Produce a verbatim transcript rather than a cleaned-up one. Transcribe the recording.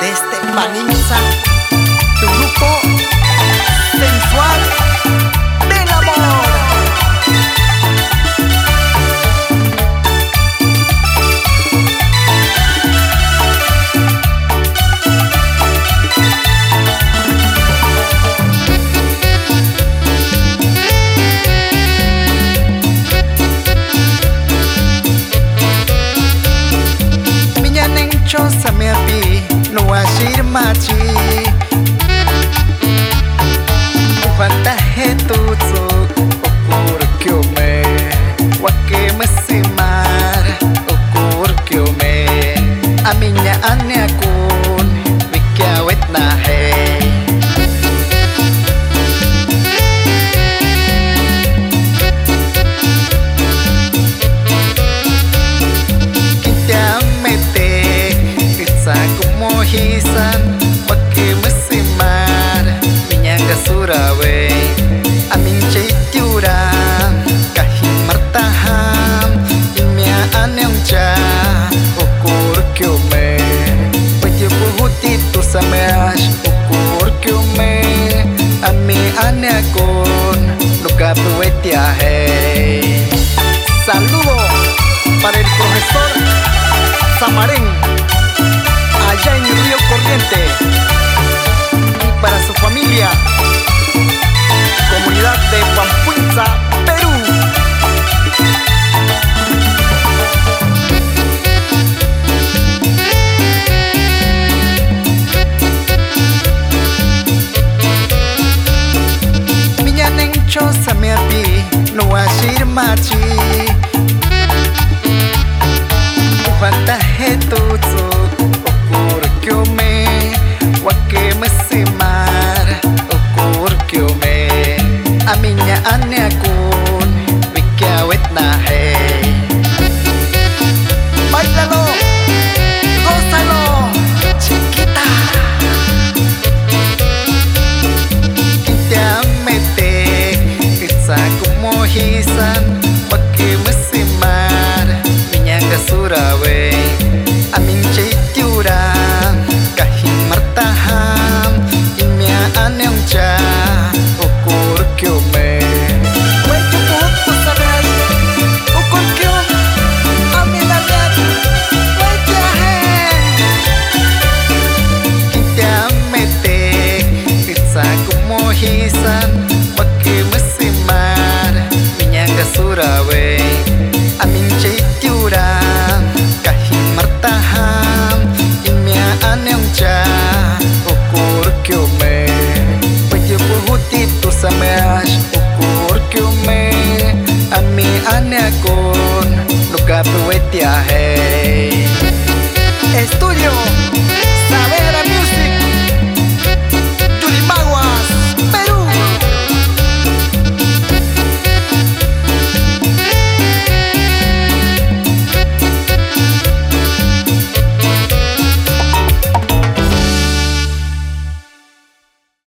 desde Maninza, tu grupo sensual del amor. Chosa me api no ashir machi Ufanta hetutsu okur kyome Wake masimar okur kyome Aminya anya kun wikya wetna hey Hisan wake masimar minyaga surawe amin cetiura kahim martaham imya anyong cha ukur kyome pati puhuti tu samash ukur kyome ami anyakon luka puetia hey. Saludo para el profesor Samarín allá en Río Corriente y para su familia, comunidad de Pampinza, Perú. Miñanen chosa me api no ashir machi Ufanta hetutsu okur kyome wake masimar okur kyome aminya anyakun wikya wetna hey. Bailalo, gózalo, chiquita. Quinteamete, itza como hisan wake masimar minyaga surawe amin cetiura kahim martaham imya anyong cha ukur kyome Wake up to sabay ukur kyom amin alat wake ahead Quinteamete itza como hisan wake masimar minyaga surawe amin cetiura kahim martaham imya anyong cha ukur kyome pati puhuti tu samash ukur kyome ami anyakon luka puetia hey.